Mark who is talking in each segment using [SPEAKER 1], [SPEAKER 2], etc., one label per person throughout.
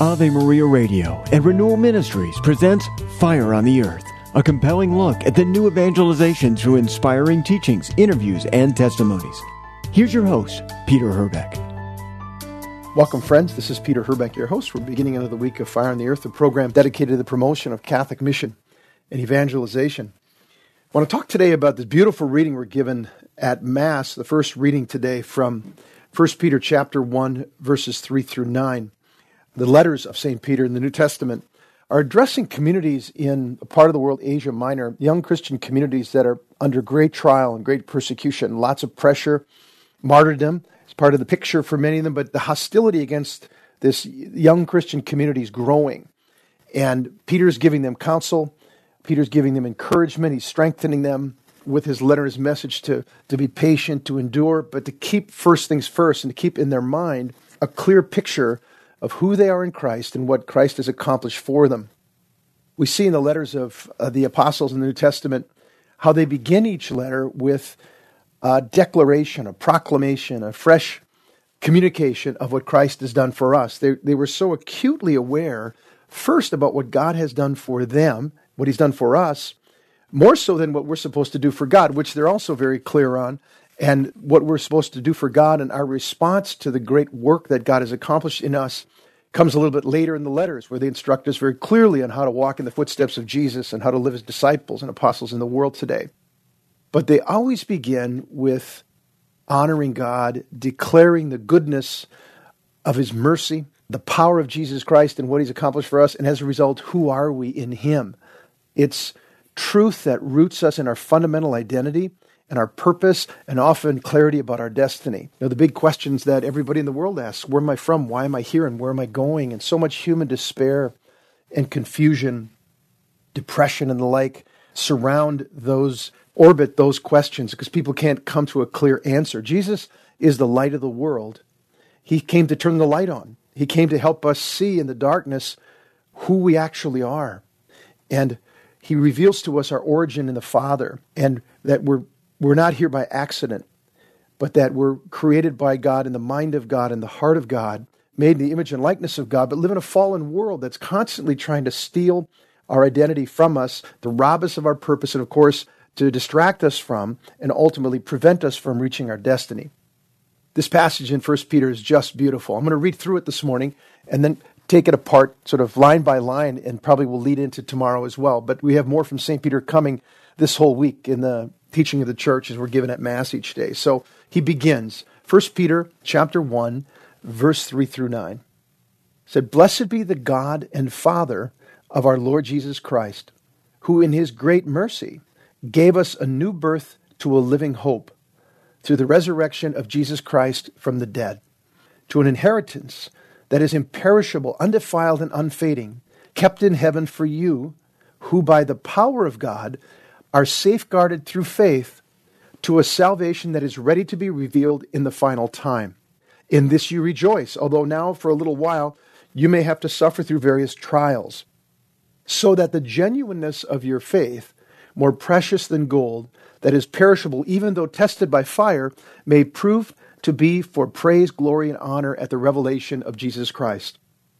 [SPEAKER 1] Ave Maria Radio and Renewal Ministries presents Fire on the Earth, a compelling look at the new evangelization through inspiring teachings, interviews, and testimonies. Here's your host, Peter Herbeck.
[SPEAKER 2] Welcome, friends. This is Peter Herbeck, your host. We're beginning another week of Fire on the Earth, a program dedicated to the promotion of Catholic mission and evangelization. I want to talk today about this beautiful reading we're given at Mass, the first reading today from 1 Peter chapter 1, verses 3 through 9. The letters of St. Peter in the New Testament are addressing communities in a part of the world, Asia Minor, young Christian communities that are under great trial and great persecution, lots of pressure, martyrdom is part of the picture for many of them, but the hostility against this young Christian community is growing. And Peter's giving them counsel, Peter's giving them encouragement, he's strengthening them with his letter, his message to be patient, to endure, but to keep first things first and to keep in their mind a clear picture of who they are in Christ and what Christ has accomplished for them. We see in the letters of the apostles in the New Testament how they begin each letter with a declaration, a proclamation, a fresh communication of what Christ has done for us. They were so acutely aware, first, about what God has done for them, what he's done for us, more so than what we're supposed to do for God, which they're also very clear on, and what we're supposed to do for God and our response to the great work that God has accomplished in us comes a little bit later in the letters, where they instruct us very clearly on how to walk in the footsteps of Jesus and how to live as disciples and apostles in the world today. But they always begin with honoring God, declaring the goodness of his mercy, the power of Jesus Christ and what he's accomplished for us, and as a result, who are we in him? It's truth that roots us in our fundamental identity and our purpose, and often clarity about our destiny. The big questions that everybody in the world asks: where am I from? Why am I here? And where am I going? And so much human despair and confusion, depression and the like orbit those questions because people can't come to a clear answer. Jesus is the light of the world. He came to turn the light on. He came to help us see in the darkness who we actually are. And he reveals to us our origin in the Father, and that we're not here by accident, but that we're created by God in the mind of God and the heart of God, made in the image and likeness of God, but live in a fallen world that's constantly trying to steal our identity from us, to rob us of our purpose, and of course, to distract us from and ultimately prevent us from reaching our destiny. This passage in 1 Peter is just beautiful. I'm going to read through it this morning and then take it apart sort of line by line, and probably will lead into tomorrow as well. But we have more from St. Peter coming this whole week in the teaching of the church as we're given at Mass each day. So he begins, 1 Peter chapter 1, verse 3 through 9. It said, "Blessed be the God and Father of our Lord Jesus Christ, who in his great mercy gave us a new birth to a living hope through the resurrection of Jesus Christ from the dead, to an inheritance that is imperishable, undefiled, and unfading, kept in heaven for you, who by the power of God are safeguarded through faith to a salvation that is ready to be revealed in the final time. In this you rejoice, although now for a little while you may have to suffer through various trials, so that the genuineness of your faith, more precious than gold, that is perishable even though tested by fire, may prove to be for praise, glory, and honor at the revelation of Jesus Christ.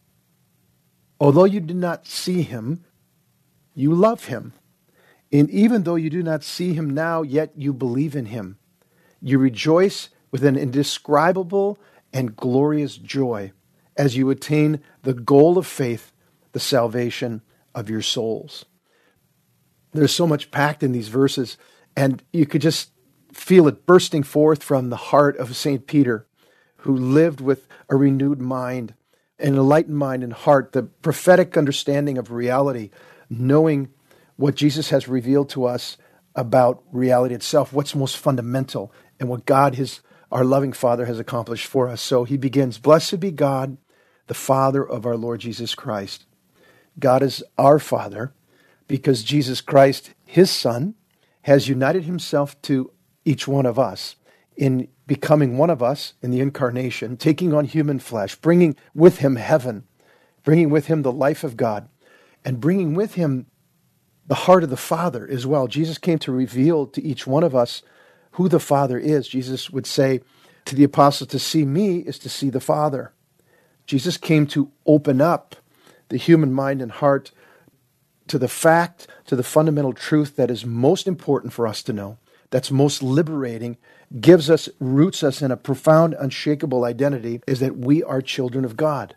[SPEAKER 2] Although you do not see him, you love him. And even though you do not see him now, yet you believe in him. You rejoice with an indescribable and glorious joy as you attain the goal of faith, the salvation of your souls." There's so much packed in these verses, and you could just feel it bursting forth from the heart of St. Peter, who lived with a renewed mind, an enlightened mind and heart, the prophetic understanding of reality, knowing what Jesus has revealed to us about reality itself, what's most fundamental, and what God, our loving Father, has accomplished for us. So he begins, "Blessed be God, the Father of our Lord Jesus Christ." God is our Father because Jesus Christ, his Son, has united himself to each one of us in becoming one of us in the incarnation, taking on human flesh, bringing with him heaven, bringing with him the life of God, and bringing with him the heart of the Father as well. Jesus came to reveal to each one of us who the Father is. Jesus would say to the apostles, "To see me is to see the Father." Jesus came to open up the human mind and heart to the fact, to the fundamental truth that is most important for us to know, that's most liberating, roots us in a profound, unshakable identity, is that we are children of God.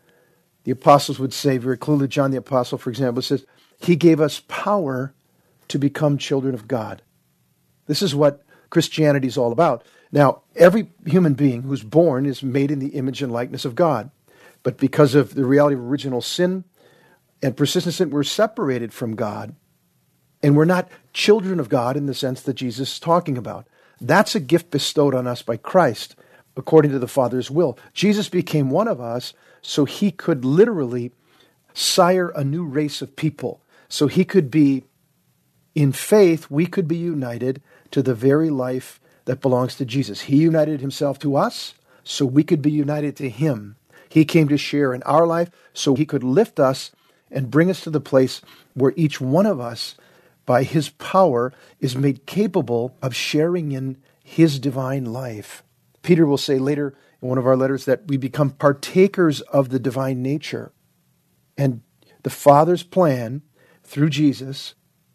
[SPEAKER 2] The apostles would say very clearly, John the Apostle, for example, says, he gave us power to become children of God. This is what Christianity is all about. Now, every human being who's born is made in the image and likeness of God. But because of the reality of original sin and persistent sin, we're separated from God. And we're not children of God in the sense that Jesus is talking about. That's a gift bestowed on us by Christ, according to the Father's will. Jesus became one of us so he could literally sire a new race of people. So he could be, in faith, we could be united to the very life that belongs to Jesus. He united himself to us so we could be united to him. He came to share in our life so he could lift us and bring us to the place where each one of us, by his power, is made capable of sharing in his divine life. Peter will say later in one of our letters that we become partakers of the divine nature. And the Father's plan through Jesus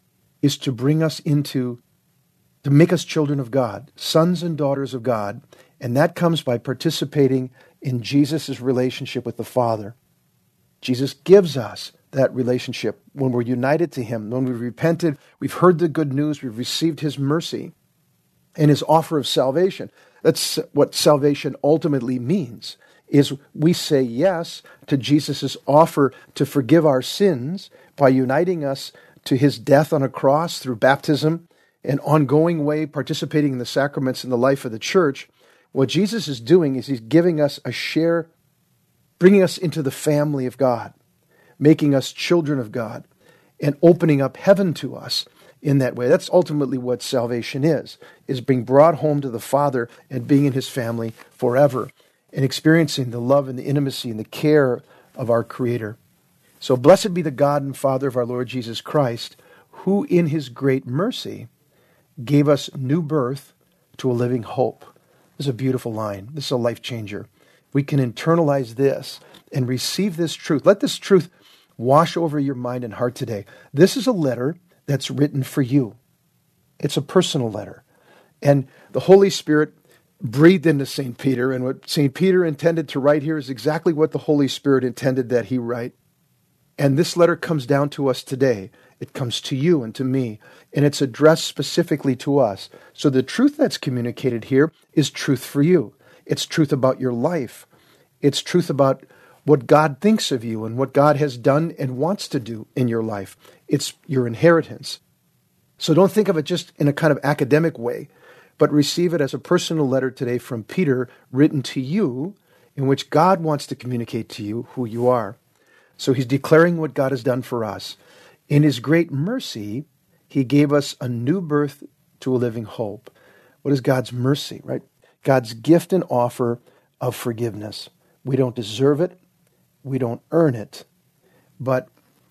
[SPEAKER 2] is to bring us to make us children of God, sons and daughters of God. And that comes by participating in Jesus' relationship with the Father. Jesus gives us that relationship when we're united to him, when we've repented, we've heard the good news, we've received his mercy and his offer of salvation. That's what salvation ultimately means, is we say yes to Jesus' offer to forgive our sins by uniting us to his death on a cross through baptism, an ongoing way participating in the sacraments in the life of the church. What Jesus is doing is he's giving us a share, bringing us into the family of God, making us children of God, and opening up heaven to us in that way. That's ultimately what salvation is being brought home to the Father and being in his family forever and experiencing the love and the intimacy and the care of our Creator. So blessed be the God and Father of our Lord Jesus Christ, who in his great mercy gave us new birth to a living hope. This is a beautiful line. This is a life changer. We can internalize this and receive this truth. Let this truth wash over your mind and heart today. This is a letter that's written for you. It's a personal letter. And the Holy Spirit breathed into St. Peter, and what St. Peter intended to write here is exactly what the Holy Spirit intended that he write. And this letter comes down to us today. It comes to you and to me, and it's addressed specifically to us. So the truth that's communicated here is truth for you. It's truth about your life. It's truth about what God thinks of you and what God has done and wants to do in your life. It's your inheritance. So don't think of it just in a kind of academic way, but receive it as a personal letter today from Peter written to you, in which God wants to communicate to you who you are. So he's declaring what God has done for us. In his great mercy, he gave us a new birth to a living hope. What is God's mercy, right? God's gift and offer of forgiveness. We don't deserve it. We don't earn it. But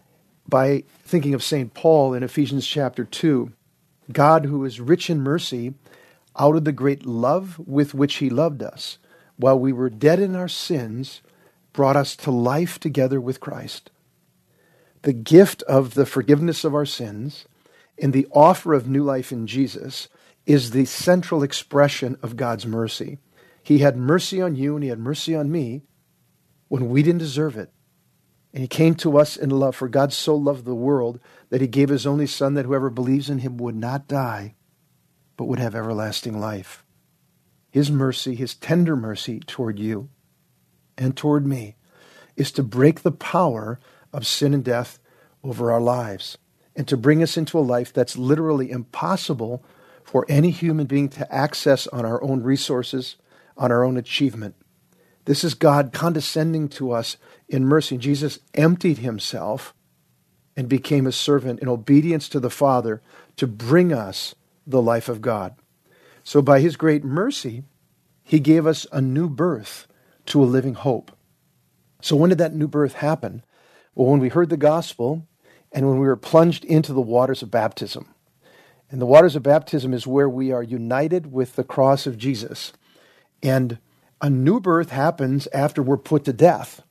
[SPEAKER 2] by thinking of St. Paul in Ephesians chapter 2, God, who is rich in mercy, out of the great love with which he loved us, while we were dead in our sins, brought us to life together with Christ. The gift of the forgiveness of our sins and the offer of new life in Jesus is the central expression of God's mercy. He had mercy on you and he had mercy on me when we didn't deserve it. And he came to us in love, for God so loved the world that he gave his only Son, that whoever believes in him would not die, but would have everlasting life. His mercy, his tender mercy toward you and toward me, is to break the power of sin and death over our lives, and to bring us into a life that's literally impossible for any human being to access on our own resources, on our own achievement. This is God condescending to us in mercy. Jesus emptied himself and became a servant in obedience to the Father to bring us the life of God. So by his great mercy, he gave us a new birth to a living hope. So when did that new birth happen? Well, when we heard the gospel and when we were plunged into the waters of baptism. And the waters of baptism is where we are united with the cross of Jesus. And a new birth happens after we're put to death.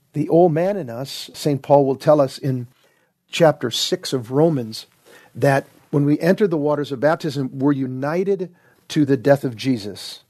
[SPEAKER 2] The old man in us, St. Paul will tell us in chapter 6 of Romans, that when we enter the waters of baptism, we're united to the death of Jesus.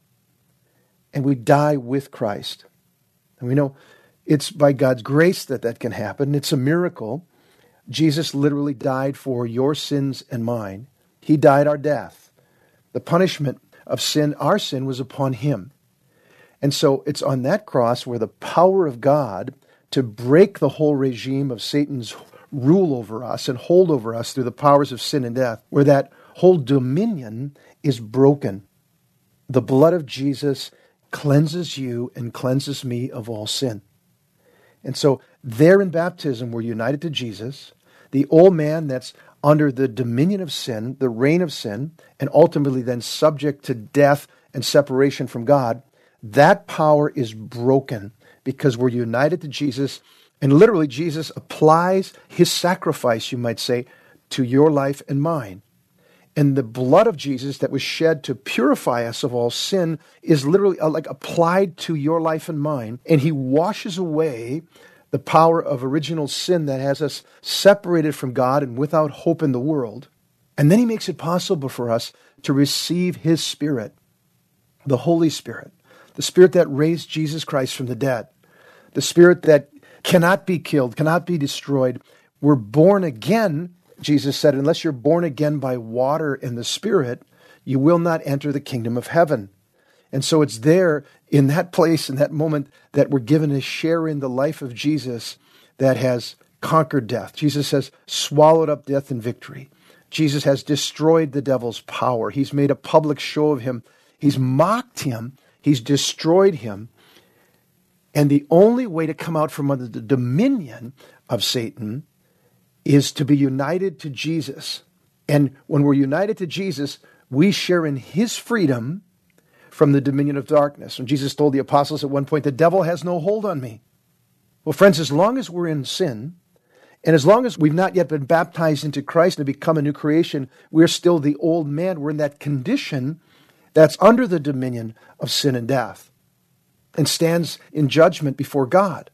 [SPEAKER 2] And we die with Christ. And we know it's by God's grace that can happen. It's a miracle. Jesus literally died for your sins and mine. He died our death. The punishment of sin, our sin, was upon him. And so it's on that cross where the power of God to break the whole regime of Satan's rule over us and hold over us through the powers of sin and death, where that whole dominion is broken. The blood of Jesus cleanses you and cleanses me of all sin. And so there in baptism, we're united to Jesus. The old man that's under the dominion of sin, the reign of sin, and ultimately then subject to death and separation from God, that power is broken because we're united to Jesus. And literally, Jesus applies his sacrifice, you might say, to your life and mine. And the blood of Jesus that was shed to purify us of all sin is literally like applied to your life and mine. And he washes away the power of original sin that has us separated from God and without hope in the world. And then he makes it possible for us to receive his Spirit, the Holy Spirit, the Spirit that raised Jesus Christ from the dead, the Spirit that cannot be killed, cannot be destroyed. We're born again, Jesus said, unless you're born again by water and the Spirit, you will not enter the kingdom of heaven. And so it's there in that place, in that moment, that we're given a share in the life of Jesus that has conquered death. Jesus has swallowed up death in victory. Jesus has destroyed the devil's power. He's made a public show of him. He's mocked him. He's destroyed him. And the only way to come out from under the dominion of Satan is to be united to Jesus. And when we're united to Jesus, we share in his freedom from the dominion of darkness. And Jesus told the apostles at one point, the devil has no hold on me. Well, friends, as long as we're in sin, and as long as we've not yet been baptized into Christ and become a new creation, we're still the old man. We're in that condition that's under the dominion of sin and death and stands in judgment before God.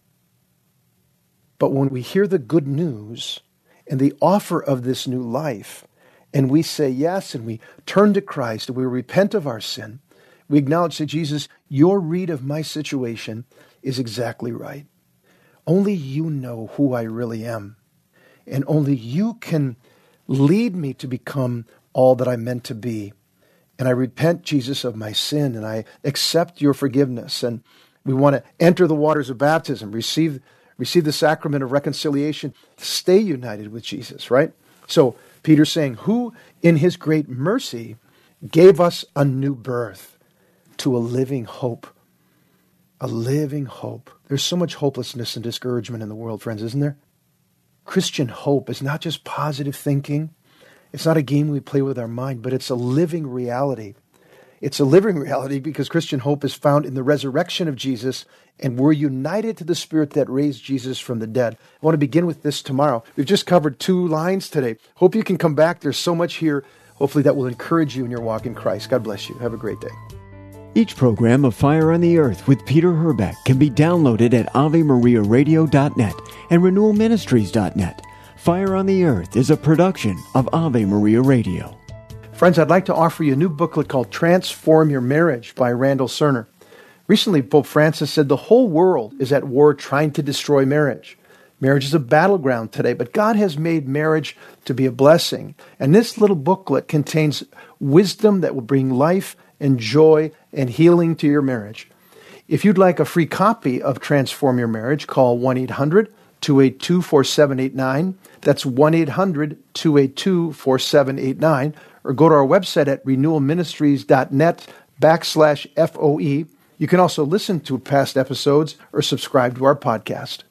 [SPEAKER 2] But when we hear the good news and the offer of this new life, and we say yes, and we turn to Christ, and we repent of our sin, we acknowledge that Jesus, your read of my situation is exactly right. Only you know who I really am. And only you can lead me to become all that I'm meant to be. And I repent, Jesus, of my sin, and I accept your forgiveness. And we want to enter the waters of baptism, receive the sacrament of reconciliation, stay united with Jesus, right? So Peter's saying, who in his great mercy gave us a new birth to a living hope. A living hope. There's so much hopelessness and discouragement in the world, friends, isn't there? Christian hope is not just positive thinking. It's not a game we play with our mind, but it's a living reality. It's a living reality because Christian hope is found in the resurrection of Jesus, and we're united to the Spirit that raised Jesus from the dead. I want to begin with this tomorrow. We've just covered 2 lines today. Hope you can come back. There's so much here. Hopefully that will encourage you in your walk in Christ. God bless you. Have a great day.
[SPEAKER 1] Each program of Fire on the Earth with Peter Herbeck can be downloaded at AveMariaRadio.net and RenewalMinistries.net. Fire on the Earth is a production of Ave Maria Radio.
[SPEAKER 2] Friends, I'd like to offer you a new booklet called Transform Your Marriage by Randall Cerner. Recently, Pope Francis said the whole world is at war trying to destroy marriage. Marriage is a battleground today, but God has made marriage to be a blessing. And this little booklet contains wisdom that will bring life and joy and healing to your marriage. If you'd like a free copy of Transform Your Marriage, call 1-800-282-4789. That's 1-800-282-4789. Or go to our website at renewalministries.net/FOE. You can also listen to past episodes or subscribe to our podcast.